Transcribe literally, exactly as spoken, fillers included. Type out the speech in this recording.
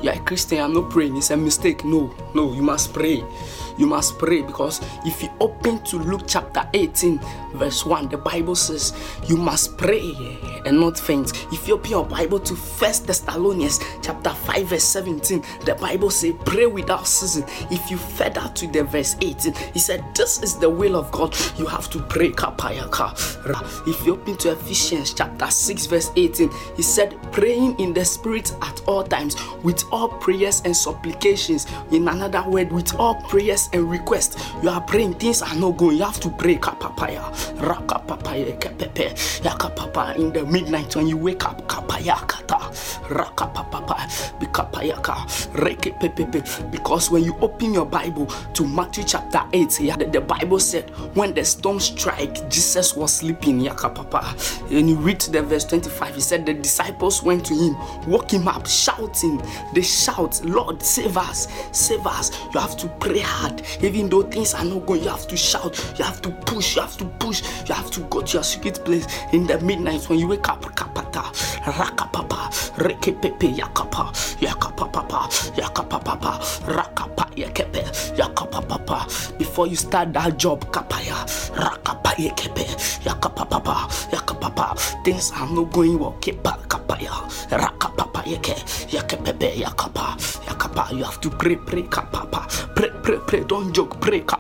You're a Christian, I'm not praying. It's a mistake. No, no, you must pray. You must pray, because if you open to Luke chapter eighteen, verse one, the Bible says you must pray and not faint. If you open your Bible to First Thessalonians chapter five, verse seventeen, the Bible says pray without ceasing. If you further to the verse eighteen, he said this is the will of God. You have to pray. If you open to Ephesians chapter six, verse eighteen, he said praying in the Spirit at all times with all prayers and supplications. In another word, with all prayers and requests, you are praying, things are not going, you have to pray. Kapapaya, rakapapaya, kepepe, yakapapa. In the midnight when you wake up, kapaya kata, rakapapapa, bikapayaka, rekepepepe. Because when you open your Bible to Matthew chapter eight, yeah, the, the Bible said when the storm strike, Jesus was sleeping. Yakapapa. And you read the verse twenty-five, he said the disciples went to him, woke him up, shouting. They shout, Lord, save us, save us. You have to pray hard. Even though things are not going, you have to shout, you have to push, you have to push, you have to go to your secret place in the midnight when you wake up. Kapata, rakapapa, rekepepe, yakapa, yakapapa, yakapapa, rakapa, yakepe, yakapapa. Before you start that job, kapaya, rakapa, yakepe, yakapapa, yakapapa. Things are not going well. Kepa, kapaya, rakapapa, yake, yakepepe, yakapa, yakapa. You have to pray, pray, kapapa, pray, pray, pray. Don't joke, pray.